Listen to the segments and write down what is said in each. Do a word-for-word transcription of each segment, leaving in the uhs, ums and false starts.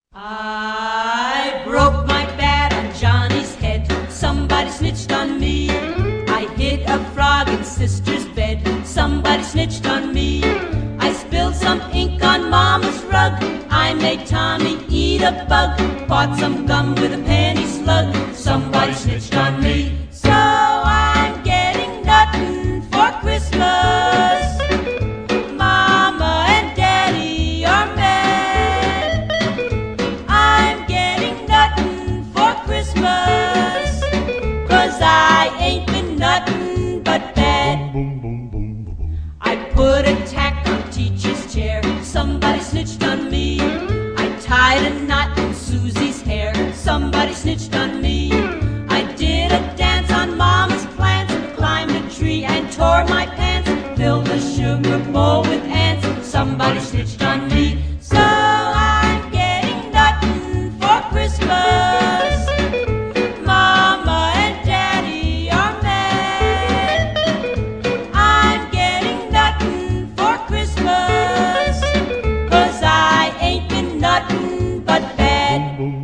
I broke my bat on Johnny's head. Somebody snitched on me. I hit a frog in sister's bed. Somebody snitched on me. I spilled some ink on Mama's rug. I made Tommy eat a bug. Bought some gum with a penny slug. Somebody snitched on me. So I'm getting nothing for Christmas. Mama and Daddy are mad. I'm getting nothing for Christmas, 'cause I ain't been nothing but bad. I put a tack on teacher's chair. Somebody snitched on me. I tied a knot in Susie's hair. Somebody snitched on me. I did a dance on Mama's plants, climbed a tree and tore my pants, filled a sugar bowl with ants. Somebody snitched on me. So I'm getting nothing for Christmas. Mama and Daddy are mad. I'm getting nothing for Christmas, 'cause I ain't been nothing but bad.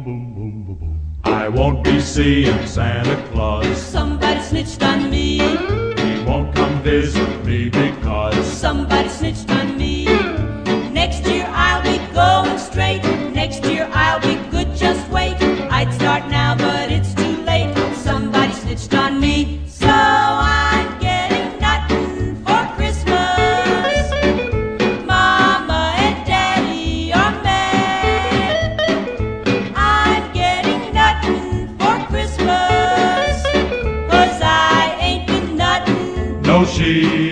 I won't be seeing Santa Claus. Somebody snitched on me. He won't come visit me because Somebody snitched on me. Next year I'll be going straight. Next year I'll be good, just wait. I'd start now, but it's too late. Somebody snitched on me. So I'm getting nothing for Christmas. Mama and Daddy are mad. I'm getting nothing for Christmas, 'cause I ain't been nothing. no, she